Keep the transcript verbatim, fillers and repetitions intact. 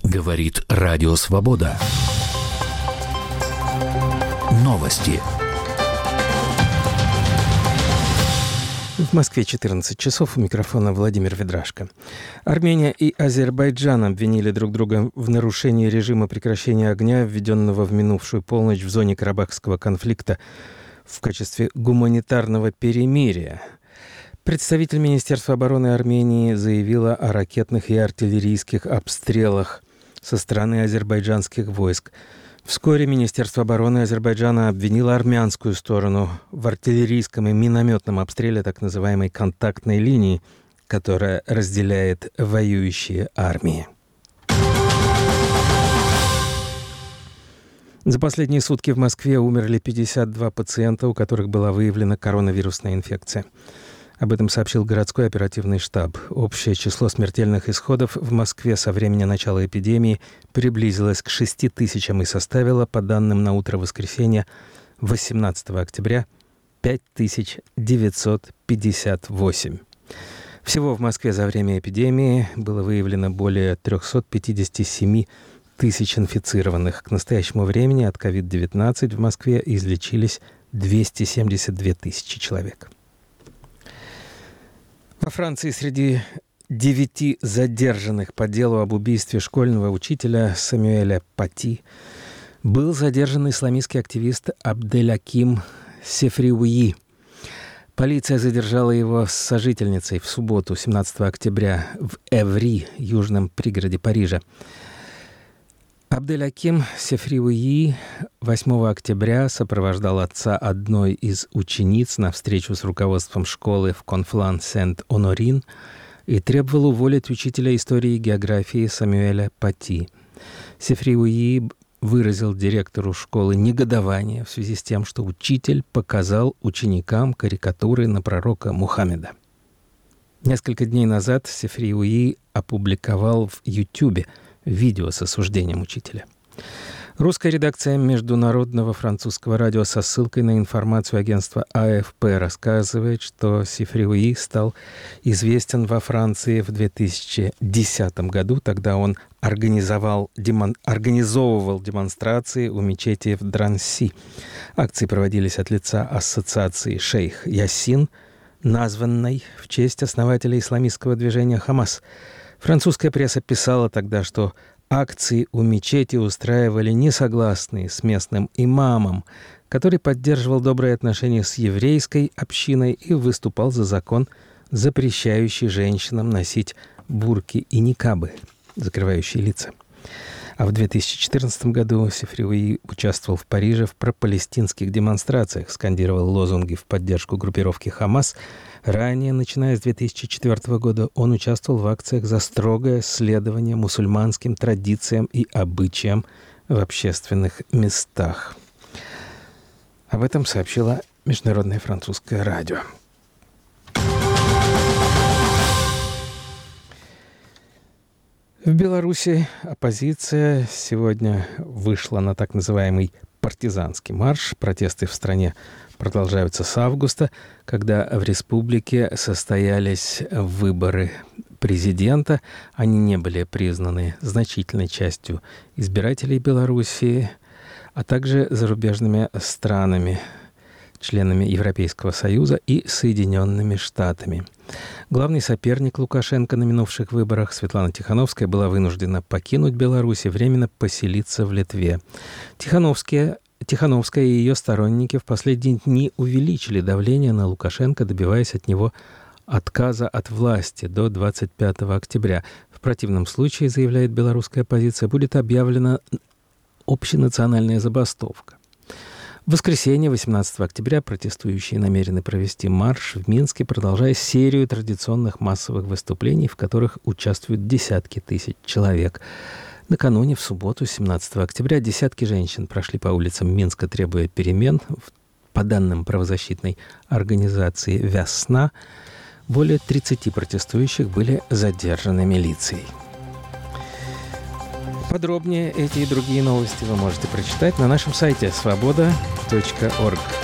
Говорит Радио Свобода. Новости. В Москве четырнадцать часов, у микрофона Владимир Ведрашко. Армения и Азербайджан обвинили друг друга в нарушении режима прекращения огня, введенного в минувшую полночь в зоне Карабахского конфликта в качестве гуманитарного перемирия. Представитель Министерства обороны Армении заявила о ракетных и артиллерийских обстрелах со стороны азербайджанских войск. Вскоре Министерство обороны Азербайджана обвинило армянскую сторону в артиллерийском и минометном обстреле так называемой контактной линии, которая разделяет воюющие армии. За последние сутки в Москве умерли пятьдесят два пациента, у которых была выявлена коронавирусная инфекция. Об этом сообщил городской оперативный штаб. Общее число смертельных исходов в Москве со времени начала эпидемии приблизилось к шести тысячам и составило, по данным на утро воскресенья, восемнадцатого октября, пять тысяч девятьсот пятьдесят восемь. Всего в Москве за время эпидемии было выявлено более триста пятьдесят семь тысяч инфицированных. К настоящему времени от ковид девятнадцать в Москве излечились двести семьдесят две тысячи человек. Во Франции среди девяти задержанных по делу об убийстве школьного учителя Самюэля Пати был задержан исламистский активист Абделяким Сефриуи. Полиция задержала его с сожительницей в субботу, семнадцатого октября, в Эври, южном пригороде Парижа. Абделяким Сефриуи восьмого октября сопровождал отца одной из учениц на встречу с руководством школы в Конфлан-Сент-Онорин и требовал уволить учителя истории и географии Самюэля Пати. Сефриуи выразил директору школы негодование в связи с тем, что учитель показал ученикам карикатуры на пророка Мухаммеда. Несколько дней назад Сефриуи опубликовал в Ютьюбе видео с осуждением учителя. Русская редакция Международного французского радио со ссылкой на информацию агентства А Эф Пэ рассказывает, что Сефриуи стал известен во Франции в две тысячи десятом году. Тогда он организовал, демон, организовывал демонстрации у мечети в Дранси. Акции проводились от лица ассоциации «Шейх Ясин», названной в честь основателя исламистского движения «Хамас». Французская пресса писала тогда, что акции у мечети устраивали несогласные с местным имамом, который поддерживал добрые отношения с еврейской общиной и выступал за закон, запрещающий женщинам носить бурки и никабы, закрывающие лица. А в две тысячи четырнадцатом году Сефриуи участвовал в Париже в пропалестинских демонстрациях, скандировал лозунги в поддержку группировки «Хамас». Ранее, начиная с две тысячи четвёртого года, он участвовал в акциях за строгое следование мусульманским традициям и обычаям в общественных местах. Об этом сообщило Международное французское радио. В Беларуси оппозиция сегодня вышла на так называемый партизанский марш. Протесты в стране продолжаются с августа, когда в республике состоялись выборы президента. Они не были признаны значительной частью избирателей Беларуси, а также зарубежными странами, членами Европейского Союза и Соединенными Штатами. Главный соперник Лукашенко на минувших выборах, Светлана Тихановская, была вынуждена покинуть Беларусь и временно поселиться в Литве. Тихановская, Тихановская и ее сторонники в последние дни увеличили давление на Лукашенко, добиваясь от него отказа от власти до двадцать пятого октября. В противном случае, заявляет белорусская оппозиция, будет объявлена общенациональная забастовка. В воскресенье, восемнадцатого октября, протестующие намерены провести марш в Минске, продолжая серию традиционных массовых выступлений, в которых участвуют десятки тысяч человек. Накануне, в субботу, семнадцатого октября, десятки женщин прошли по улицам Минска, требуя перемен. По данным правозащитной организации «Весна», более тридцати протестующих были задержаны милицией. Подробнее эти и другие новости вы можете прочитать на нашем сайте свобода точка орг.